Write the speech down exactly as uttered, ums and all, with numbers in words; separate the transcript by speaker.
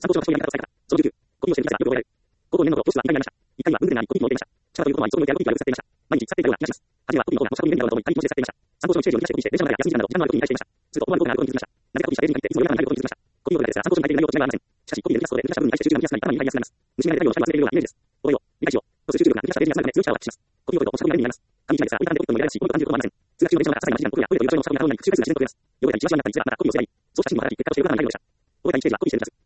Speaker 1: 参考書は非常に長いから、そのじゅうきゅう、コピーをしてみたらよく覚えられる。高校にねんの頃、教室はにかいになりました。いっかいは文具店がありコピー機も置いていました。シャワーということは一層に置いてあるコピー機が使っていました。毎日使っていたような気がします。初めはコピーの方が持ち運び便利だろうと思い、紙ポンチで使っていました。参考書のいちページをにかいコピーして、電車の中や休み時間など時間のある時に見返していました。すると思わぬ効果があることに気づきました。なぜかコピーしたページに書いて、いつも予約が入ることに気づきました。コピー用語だけですが、参考書に書いている内容と違いはありません。しかし、コピーで抜き出すことで抜き出した部分に対して集中が向きやすくなり、頭に入りやすくなります。虫眼鏡で太陽の光を忘れているようなイメージです。お題を理解しよう。と集中力が抜き出したページに集まるため、通知者を発揮します。コピー用語と持ち運びが便利になります。紙一枚ですが、折りたたんでポケットに入れられるし、重いと感じることもありません。通学中の電車の中、些細な時間のことやトイレという場所の持ち運びが可能になり、復習回数が自然と増えます。汚れたりチラシになったり、いちがまたコピーをすればいい。そうした紙も貼られていて、形を動かないようにでした。覚えたいちページはコピーして抜き出す。